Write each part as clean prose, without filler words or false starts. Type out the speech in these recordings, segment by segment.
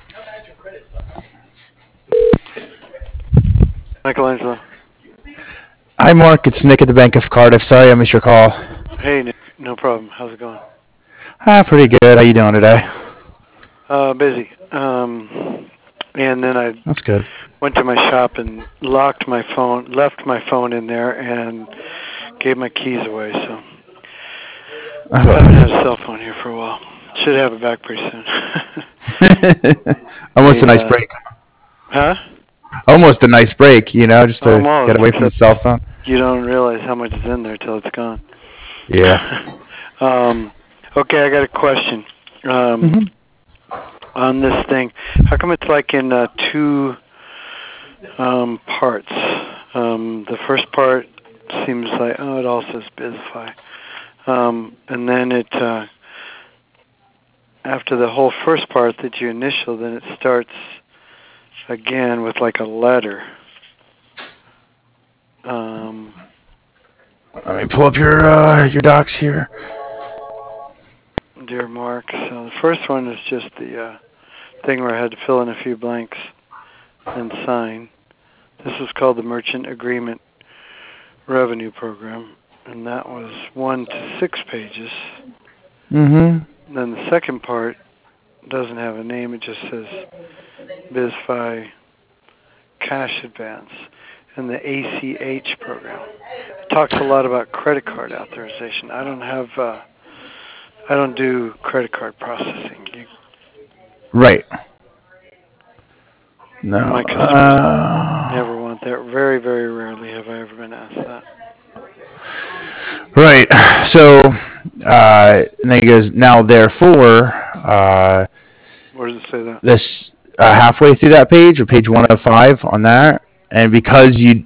Michelangelo. Hi, Mark. It's Nick at the Bank of Cardiff. Sorry I missed your call. Hey, Nick. No problem. How's it going? Pretty good. How you doing today? Busy. And then I That's good. went to my shop and locked my phone, left my phone in there, and gave my keys away. So I haven't had a cell phone here for a while. Should have it back pretty soon. Almost a nice break. Huh? Almost a nice break, just to Almost, get away from the cell phone. You don't realize how much is in there till it's gone. Yeah. Okay, I got a question. On this thing, how come it's like in two parts? The first part seems like, it all says Bizify. And then it, after the whole first part that you initial, then it starts again with like a letter. Let me pull up your docs here. Dear Mark, so the first one is just the thing where I had to fill in a few blanks and sign. This was called the Merchant Agreement Revenue Program, and that was 1 to 6 pages. Mm-hmm. Then the second part doesn't have a name, it just says BizFi Cash Advance and the ACH program. It talks a lot about credit card authorization. I don't do credit card processing. Right. No. My customers never want that. Very, very rarely have I ever been asked that. Right. So, and then he goes, now therefore, Where does it say that? This halfway through that page, or page 105 on that, and because you,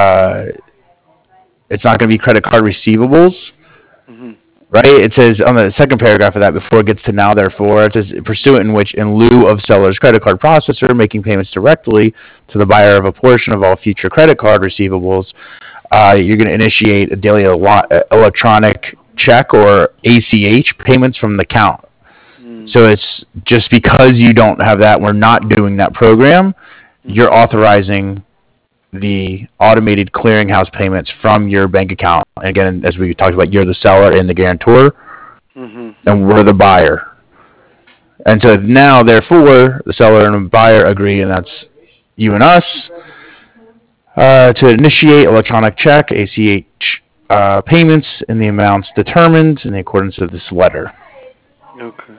it's not going to be credit card receivables, right? It says on the second paragraph of that, before it gets to now therefore, it says pursuant in which, in lieu of seller's credit card processor making payments directly to the buyer of a portion of all future credit card receivables, you're going to initiate a daily electronic check or ACH payments from the account. So it's just because you don't have that, we're not doing that program, you're authorizing the automated clearinghouse payments from your bank account. And again, as we talked about, you're the seller and the guarantor, and we're the buyer. And so now, therefore, the seller and the buyer agree, and that's you and us, to initiate electronic check, ACH payments in the amounts determined in accordance with this letter. Okay.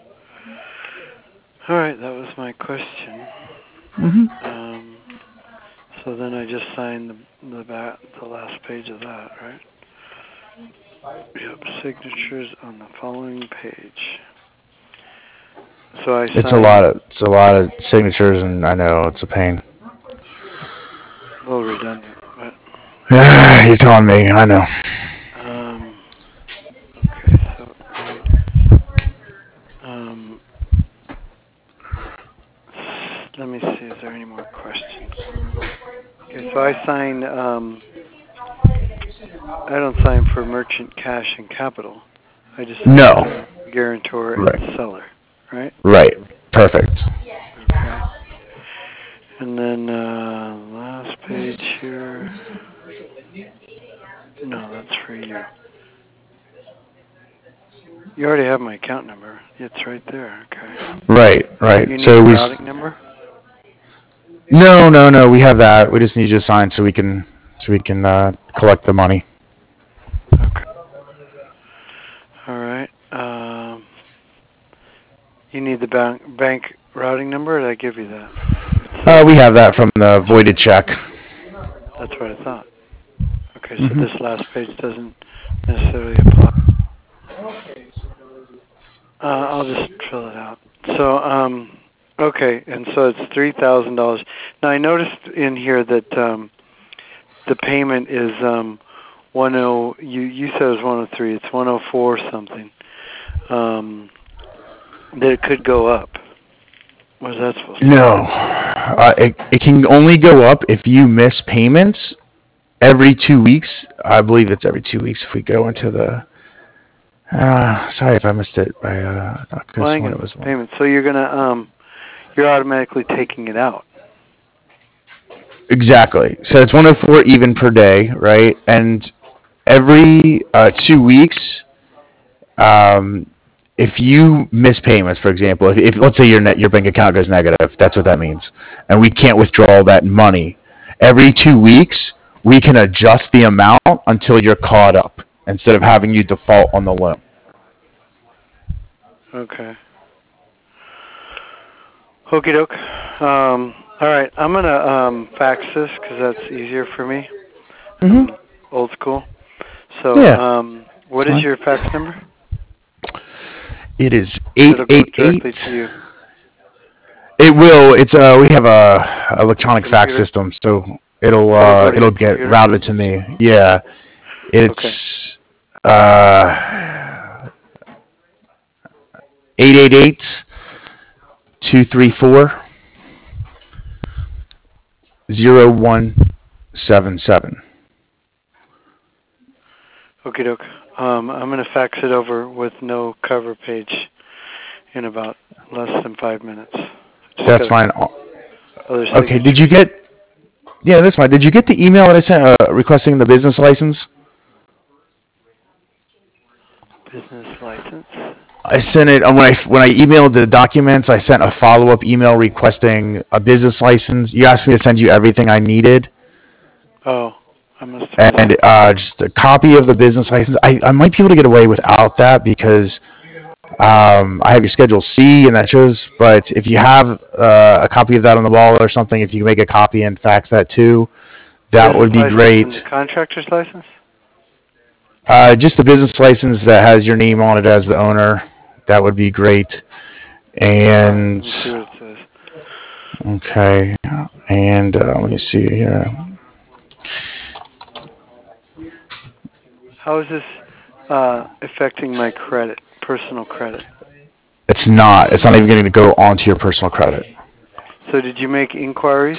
All right, that was my question. So then I just signed the last page of that, right? Yep, signatures on the following page. So I signed. It's a lot of signatures, and I know it's a pain. A little redundant, but. You're telling me, I know. Okay, so let me see. Is there any more questions? Okay, so I sign. I don't sign for merchant, cash, and capital. I just sign for guarantor and seller, right? Right. Perfect. Okay. And then last page here. No, that's for you. You already have my account number. It's right there. Okay. Right. You need a routing number? No. We have that. We just need you to sign so we can collect the money. Okay. All right. You need the bank routing number, or did I give you that? We have that from the voided check. That's what I thought. Okay, so this last page doesn't necessarily apply. I'll just fill it out. So, okay, and so it's $3,000. Now I noticed in here that the payment is You said it was 103. It's 104 something. That it could go up. What is that supposed to be? No, it can only go up if you miss payments every 2 weeks. I believe it's every 2 weeks if we go into the. Sorry if I missed it. Payment. So you're gonna you're automatically taking it out. Exactly. So it's 104 even per day, right? And every 2 weeks, um, if you miss payments, for example, if let's say your bank account goes negative, that's what that means, and we can't withdraw that money. Every 2 weeks, we can adjust the amount until you're caught up, instead of having you default on the loan. Okay. Okie doke. All right, I'm gonna fax this because that's easier for me. I'm old school. So, Yeah, what is your fax number? it is It'll go directly 888. to you. It will. It's we have a electronic fax Computer? system, so Oh, go to it'll your get computer? routed to me. Yeah, Okay. it's 888 234 0177. Okie doke. I'm gonna fax it over with no cover page in about less than 5 minutes. Just That's got a fine. couple other Okay, did you signatures. get? Yeah, that's fine. Did you get the email that I sent requesting the business license? Business license. I sent it when I emailed the documents. I sent a follow up email requesting a business license. You asked me to send you everything I needed, Oh, I must have missed and it. just a copy of the business license. I might be able to get away without that because I have your Schedule C and that shows. But if you have a copy of that on the wall or something, if you can make a copy and fax that too, that Business would be license and the great. contractor's license? Just the business license that has your name on it as the owner. That would be great. Alright, And let me see what it says. okay, and let me see here. How is this affecting my credit, personal credit? It's not. It's not even going to go onto your personal credit. So did you make inquiries?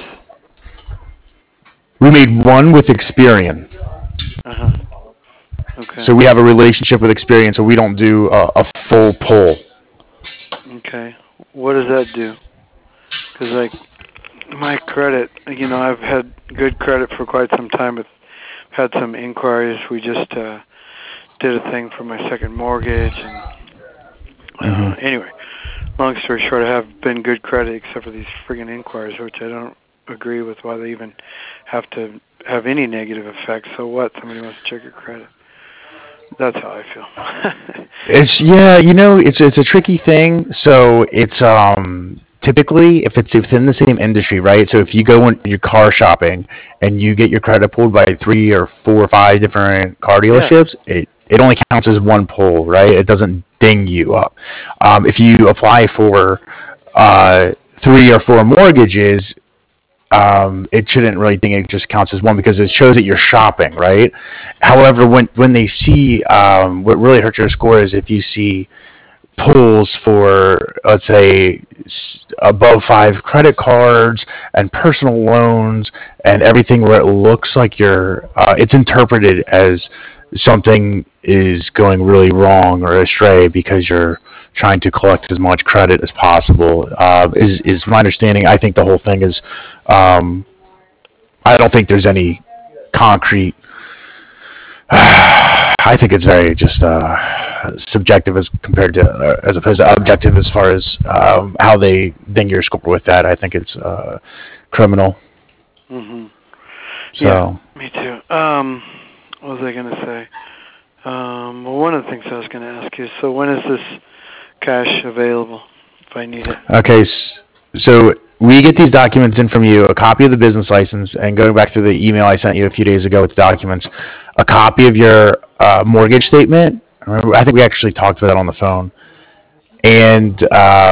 We made one with Experian, Uh-huh. Okay. so we have a relationship with Experian. So we don't do a full pull. Okay. What does that do? Because, like, my credit, I've had good credit for quite some time, but had some inquiries. We just did a thing for my second mortgage, and Hmm. anyway, long story short, I have been good credit except for these friggin' inquiries, which I don't agree with why they even have to have any negative effect. So what? Somebody wants to check your credit. That's how I feel. It's it's a tricky thing. So it's typically if it's within the same industry, right? So if you go in your car shopping and you get your credit pulled by 3 or 4 or 5 different car Yeah. dealerships, it only counts as one pull, right? It doesn't ding you up. If you apply for 3 or 4 mortgages, it shouldn't really think it just counts as one because it shows that you're shopping, right? However, when they see what really hurts your score is if you see pulls for, let's say, above 5 credit cards and personal loans and everything where it looks like it's interpreted as something is going really wrong or astray because you're trying to collect as much credit as possible. Is my understanding. I think the whole thing is. Um, I don't think there's any concrete. I think it's very just subjective as compared to, as opposed to objective as far as how they ding your score with that. I think it's criminal. Mhm. Yeah, So me too. What was I gonna say? Well, one of the things I was gonna ask you. So when is this cash available if I need it? okay, so we get these documents in from you, a copy of the business license, and going back to the email I sent you a few days ago with the documents, a copy of your mortgage statement. I think we actually talked about that on the phone. And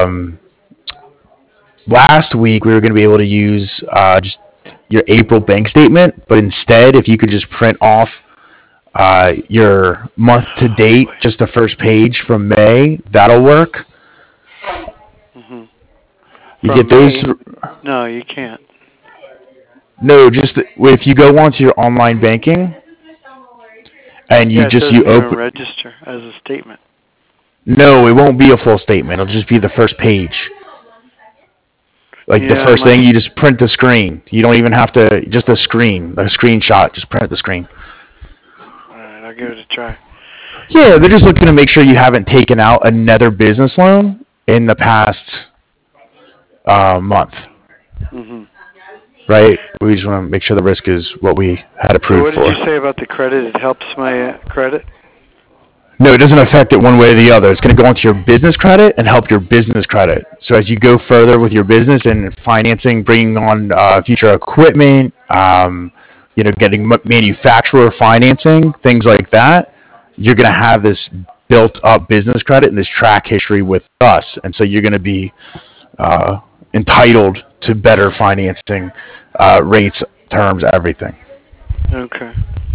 last week we were going to be able to use just your April bank statement, but instead, if you could just print off your month to Oh date, boy. just the first page from May, that'll work. Mhm. You From get those. May? No, you can't. No, just if you go onto your online banking and Yeah, it you doesn't even open. register as a statement. No, it won't be a full statement. It'll just be the first page. Like the first thing, you just print the screen. You don't even have to, just a screenshot. Just print the screen. All right, I'll give it a try. Yeah, they're just looking to make sure you haven't taken out another business loan in the past month. Mm-hmm. Right? We just want to make sure the risk is what we had approved for. So what did you say about the credit? It helps my credit? No, it doesn't affect it one way or the other. It's going to go into your business credit and help your business credit. So as you go further with your business and financing, bringing on future equipment, getting manufacturer financing, things like that, you're going to have this built-up business credit and this track history with us. And so you're going to be entitled to better financing rates, terms, everything. Okay.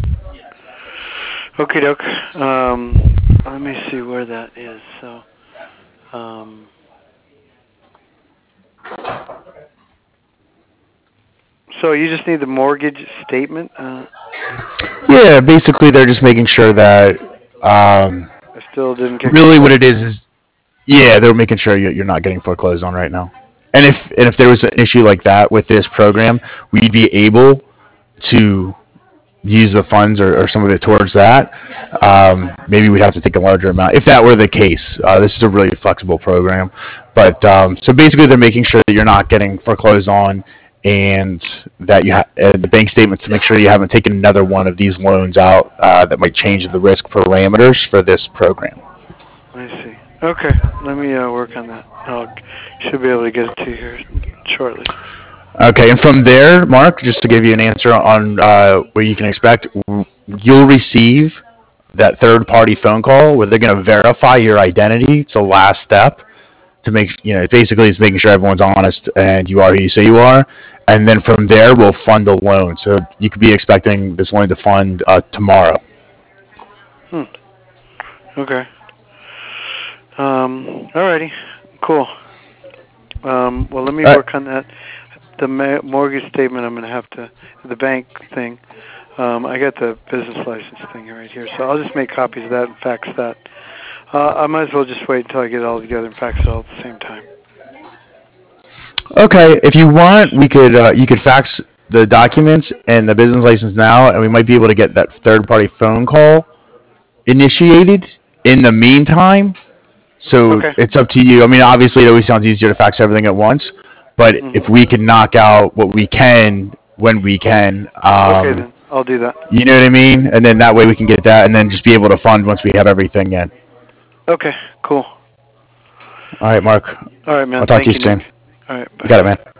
Okie doke. Let me see where that is. So you just need the mortgage statement? Yeah, basically they're just making sure that I still didn't get really what it is yeah, they're making sure you're not getting foreclosed on right now. And if there was an issue like that with this program, we'd be able to use the funds or some of it towards that. Maybe we'd have to take a larger amount if that were the case. This is a really flexible program, but so basically they're making sure that you're not getting foreclosed on, and that you the bank statements to make sure you haven't taken another one of these loans out that might change the risk parameters for this program. I see. Okay, let me work on that. I should be able to get it to you here shortly. Okay, and from there, Mark, just to give you an answer on what you can expect, you'll receive that third-party phone call where they're going to verify your identity. It's the last step to make, basically it's making sure everyone's honest and you are who you say you are. And then from there, we'll fund the loan. So you could be expecting this loan to fund tomorrow. Okay. Alrighty. Cool. Well, let me work on that. The mortgage statement, I'm going to have to, the bank thing. I got the business license thing right here, so I'll just make copies of that and fax that. I might as well just wait until I get it all together and fax it all at the same time. Okay, if you want, we could you could fax the documents and the business license now, and we might be able to get that third-party phone call initiated in the meantime. So It's up to you. I mean, obviously, it always sounds easier to fax everything at once, but if we can knock out what we can when we can, okay, then I'll do that. You know what I mean? And then that way we can get that, and then just be able to fund once we have everything in. Okay, cool. All right, Mark. All right, man. I'll talk to you soon. All right, bye. You got it, man.